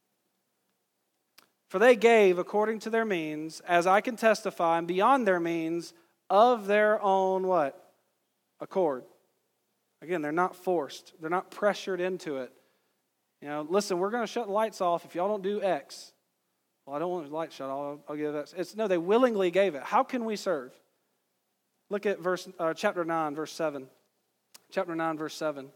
For they gave according to their means, as I can testify, and beyond their means, of their own what? Accord. Again, they're not forced. They're not pressured into it. You know, listen, we're going to shut the lights off if y'all don't do X. Well, I don't want the lights shut off. I'll, I'll give X. It's, no, they willingly gave it. How can we serve? Look at verse uh, chapter nine, verse seven. Chapter nine, verse seven.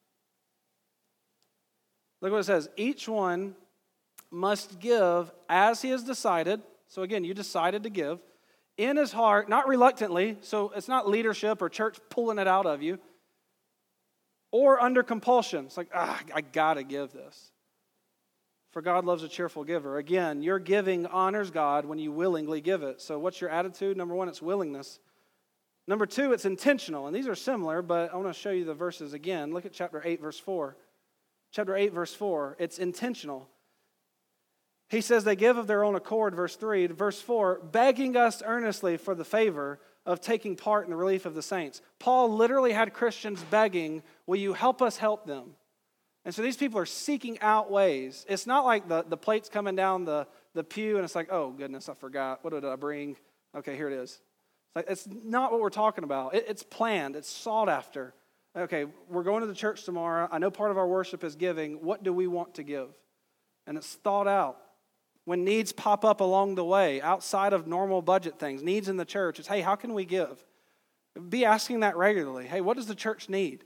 Look what it says. Each one must give as he has decided. So again, you decided to give. In his heart, not reluctantly. So it's not leadership or church pulling it out of you. Or under compulsion. It's like, ah, I got to give this. For God loves a cheerful giver. Again, your giving honors God when you willingly give it. So what's your attitude? Number one, it's willingness. Number two, it's intentional. And these are similar, but I want to show you the verses again. Look at chapter eight, verse four. Chapter eight, verse four. It's intentional. He says they give of their own accord, verse three. Verse four, begging us earnestly for the favor of taking part in the relief of the saints. Paul literally had Christians begging, will you help us help them? And so these people are seeking out ways. It's not like the, the plate's coming down the, the pew and it's like, oh goodness, I forgot. What did I bring? Okay, here it is. It's, like, it's not what we're talking about. It, it's planned. It's sought after. Okay, we're going to the church tomorrow. I know part of our worship is giving. What do we want to give? And it's thought out. When needs pop up along the way, outside of normal budget things, needs in the church, it's, hey, how can we give? Be asking that regularly. Hey, what does the church need?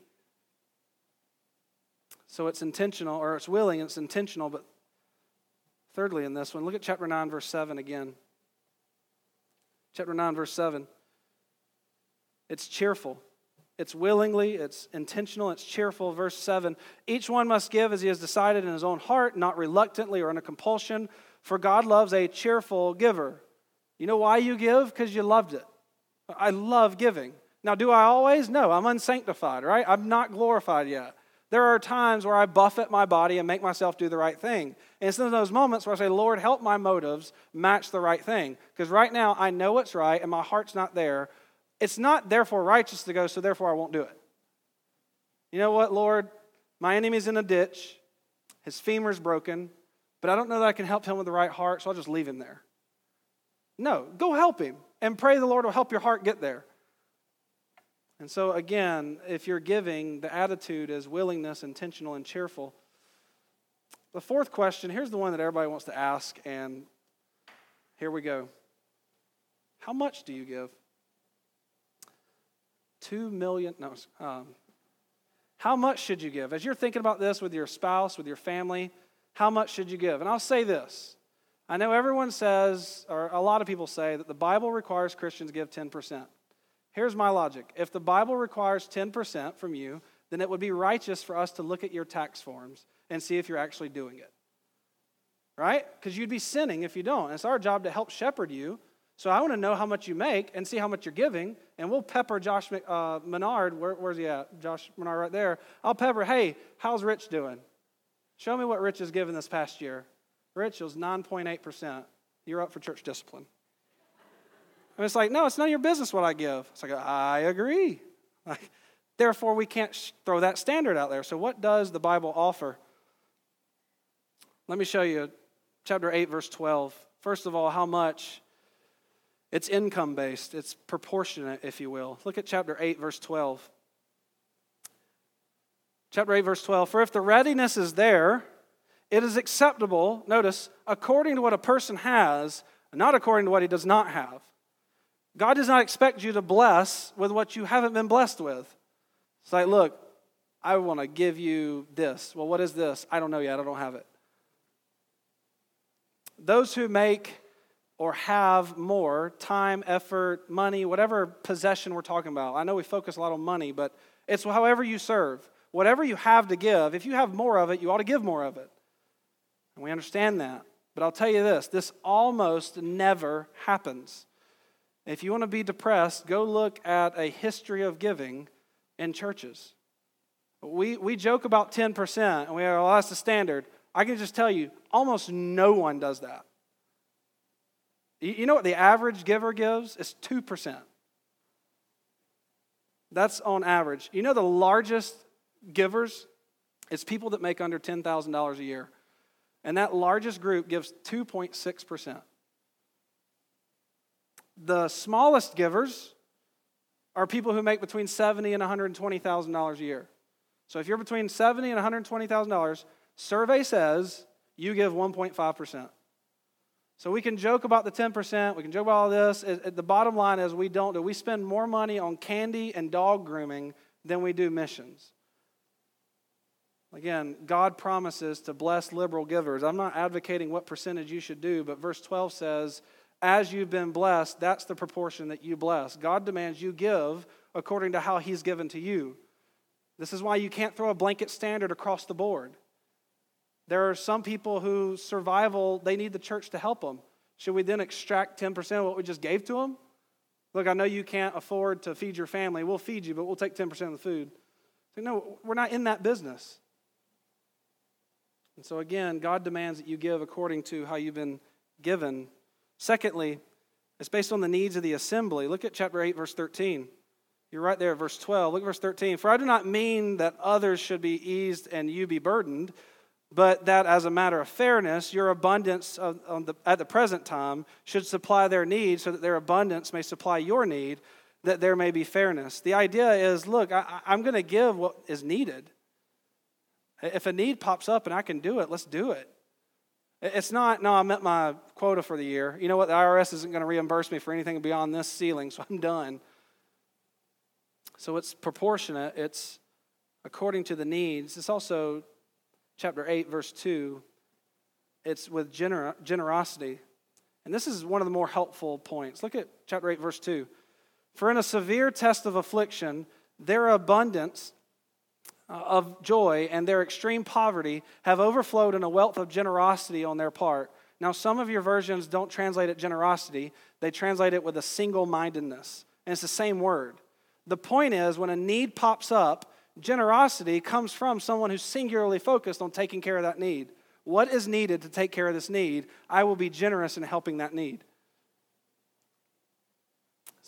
So it's intentional, or it's willing, it's intentional, but thirdly in this one, look at chapter nine, verse seven again. Chapter nine, verse seven. It's cheerful. It's willingly, it's intentional, it's cheerful. Verse seven, each one must give as he has decided in his own heart, not reluctantly or under compulsion, for God loves a cheerful giver. You know why you give? Because you loved it. I love giving. Now, do I always? No, I'm unsanctified, right? I'm not glorified yet. There are times where I buffet my body and make myself do the right thing. And it's in those moments where I say, Lord, help my motives match the right thing. Because right now, I know what's right and my heart's not there. It's not therefore righteous to go, so therefore I won't do it. You know what, Lord? My enemy's in a ditch. His femur's broken. But I don't know that I can help him with the right heart, so I'll just leave him there. No, go help him and pray the Lord will help your heart get there. And so again, if you're giving, the attitude is willingness, intentional, and cheerful. The fourth question, here's the one that everybody wants to ask, and here we go. How much do you give? Two million, no, um, how much should you give? As you're thinking about this with your spouse, with your family, how much should you give? And I'll say this. I know everyone says, or a lot of people say, that the Bible requires Christians give ten percent. Here's my logic. If the Bible requires ten percent from you, then it would be righteous for us to look at your tax forms and see if you're actually doing it. Right? Because you'd be sinning if you don't. And it's our job to help shepherd you. So I want to know how much you make and see how much you're giving, and we'll pepper Josh uh, Menard. Where, where's he at? Josh Menard right there. I'll pepper, hey, how's Rich doing? Show me what Rich has given this past year. Rich, it was nine point eight percent. You're up for church discipline. And it's like, no, it's none of your business what I give. It's like, I agree. Like, therefore, we can't sh- throw that standard out there. So what does the Bible offer? Let me show you chapter eight, verse twelve. First of all, how much? It's income-based. It's proportionate, if you will. Look at chapter eight, verse twelve. Chapter eight, verse twelve. For if the readiness is there, it is acceptable, notice, according to what a person has, not according to what he does not have. God does not expect you to bless with what you haven't been blessed with. It's like, look, I want to give you this. Well, what is this? I don't know yet. I don't have it. Those who make or have more time, effort, money, whatever possession we're talking about. I know we focus a lot on money, but it's however you serve. Whatever you have to give, if you have more of it, you ought to give more of it. And we understand that. But I'll tell you this, this almost never happens. If you want to be depressed, go look at a history of giving in churches. We we joke about ten percent, and we are, well, that's the standard. I can just tell you, almost no one does that. You know what the average giver gives? It's two percent. That's on average. You know the largest givers? It's people that make under ten thousand dollars a year. And that largest group gives two point six percent. The smallest givers are people who make between seventy thousand dollars and one hundred twenty thousand dollars a year. So if you're between seventy thousand dollars and one hundred twenty thousand dollars, survey says you give one point five percent. So we can joke about the ten percent, we can joke about all this. It, it, the bottom line is we don't do. We spend more money on candy and dog grooming than we do missions. Again, God promises to bless liberal givers. I'm not advocating what percentage you should do, but verse twelve says, as you've been blessed, that's the proportion that you bless. God demands you give according to how He's given to you. This is why you can't throw a blanket standard across the board. There are some people who survival, they need the church to help them. Should we then extract ten percent of what we just gave to them? Look, I know you can't afford to feed your family. We'll feed you, but we'll take ten percent of the food. So, no, we're not in that business. And so again, God demands that you give according to how you've been given. Secondly, it's based on the needs of the assembly. Look at chapter eight, verse thirteen. You're right there at verse twelve. Look at verse thirteen. For I do not mean that others should be eased and you be burdened, but that as a matter of fairness, your abundance of, on the, at the present time should supply their need so that their abundance may supply your need, that there may be fairness. The idea is, look, I, I'm going to give what is needed. If a need pops up and I can do it, let's do it. It's not, no, I met my quota for the year. You know what? The I R S isn't going to reimburse me for anything beyond this ceiling, so I'm done. So it's proportionate. It's according to the needs. It's also chapter eight, verse two. It's with gener- generosity. And this is one of the more helpful points. Look at chapter eight, verse two. For in a severe test of affliction, their abundance of joy and their extreme poverty have overflowed in a wealth of generosity on their part. Now, some of your versions don't translate it generosity. They translate it with a single-mindedness. And it's the same word. The point is, when a need pops up, generosity comes from someone who's singularly focused on taking care of that need. What is needed to take care of this need? I will be generous in helping that need.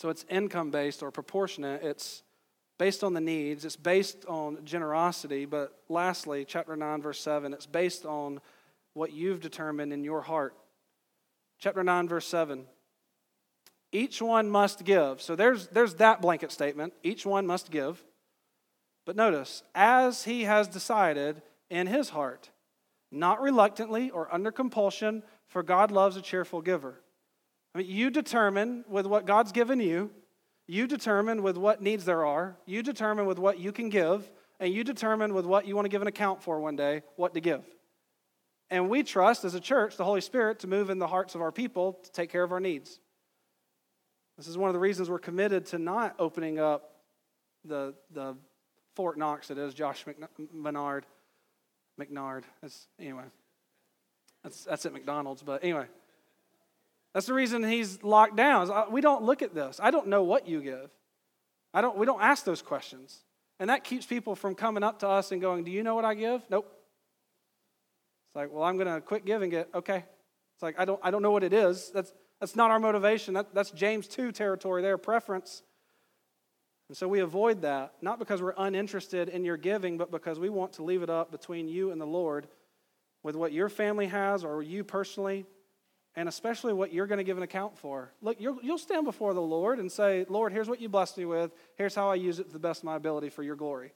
So it's income-based or proportionate. It's based on the needs. It's based on generosity. But lastly, chapter nine, verse seven, it's based on what you've determined in your heart. Chapter nine, verse seven. Each one must give. So there's, there's that blanket statement. Each one must give. But notice, as he has decided in his heart, not reluctantly or under compulsion, for God loves a cheerful giver. I mean, you determine with what God's given you, you determine with what needs there are, you determine with what you can give, and you determine with what you want to give an account for one day, what to give. And we trust as a church the Holy Spirit to move in the hearts of our people to take care of our needs. This is one of the reasons we're committed to not opening up the, the Fort Knox, it is, Josh McNard. McNard. That's, anyway, that's, that's at McDonald's, but anyway. That's the reason he's locked down. We don't look at this. I don't know what you give. I don't. We don't ask those questions. And that keeps people from coming up to us and going, do you know what I give? Nope. It's like, well, I'm going to quit giving it. Okay. It's like, I don't I don't know what it is. That's that's not our motivation. That, that's James two territory there, preference. And so we avoid that, not because we're uninterested in your giving, but because we want to leave it up between you and the Lord with what your family has or you personally, and especially what you're going to give an account for. Look, you'll, you'll stand before the Lord and say, Lord, here's what you blessed me with. Here's how I use it to the best of my ability for your glory.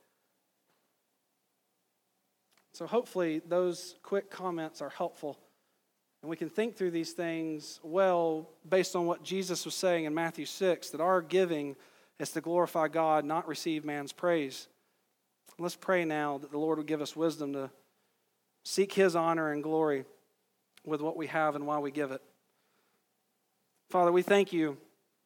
So hopefully those quick comments are helpful. And we can think through these things well based on what Jesus was saying in Matthew six, that our giving is to glorify God, not receive man's praise. Let's pray now that the Lord would give us wisdom to seek his honor and glory with what we have and why we give it. Father, we thank you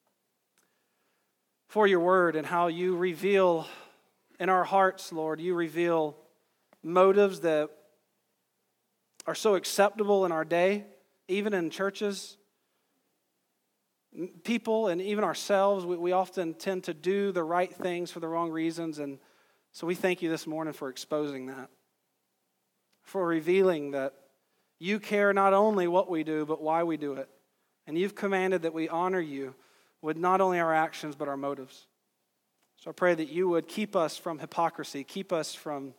for your word and how you reveal in our hearts, Lord, you reveal motives that are so acceptable in our day, even in churches. People and even ourselves, we, we often tend to do the right things for the wrong reasons. And so we thank you this morning for exposing that, for revealing that you care not only what we do, but why we do it. And you've commanded that we honor you with not only our actions, but our motives. So I pray that you would keep us from hypocrisy, keep us from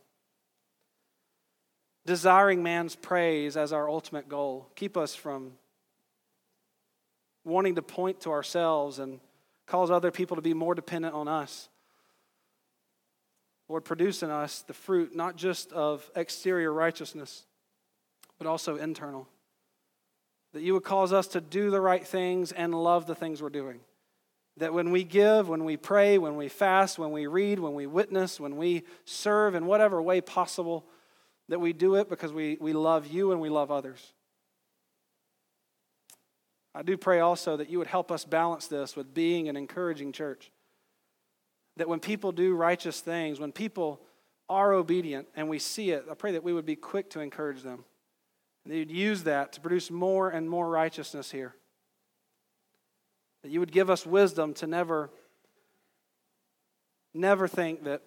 desiring man's praise as our ultimate goal, keep us from wanting to point to ourselves and cause other people to be more dependent on us. Lord, produce in us the fruit not just of exterior righteousness, but also internal. That you would cause us to do the right things and love the things we're doing. That when we give, when we pray, when we fast, when we read, when we witness, when we serve in whatever way possible, that we do it because we, we love you and we love others. I do pray also that you would help us balance this with being an encouraging church. That when people do righteous things, when people are obedient and we see it, I pray that we would be quick to encourage them. And that you'd use that to produce more and more righteousness here. That you would give us wisdom to never, never think that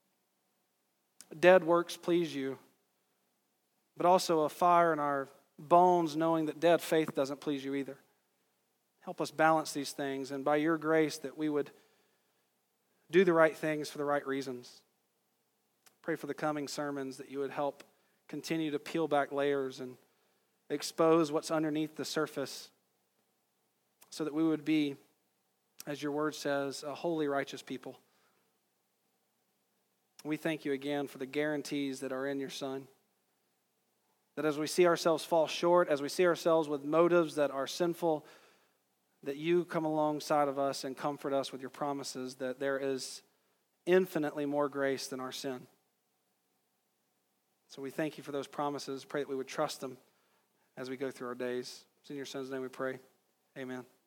dead works please you, but also a fire in our bones knowing that dead faith doesn't please you either. Help us balance these things, and by your grace that we would do the right things for the right reasons. Pray for the coming sermons that you would help continue to peel back layers and expose what's underneath the surface so that we would be, as your word says, a holy, righteous people. We thank you again for the guarantees that are in your Son. That as we see ourselves fall short, as we see ourselves with motives that are sinful, that you come alongside of us and comfort us with your promises that there is infinitely more grace than our sin. So we thank you for those promises. Pray that we would trust them as we go through our days. It's in your Son's name we pray. Amen.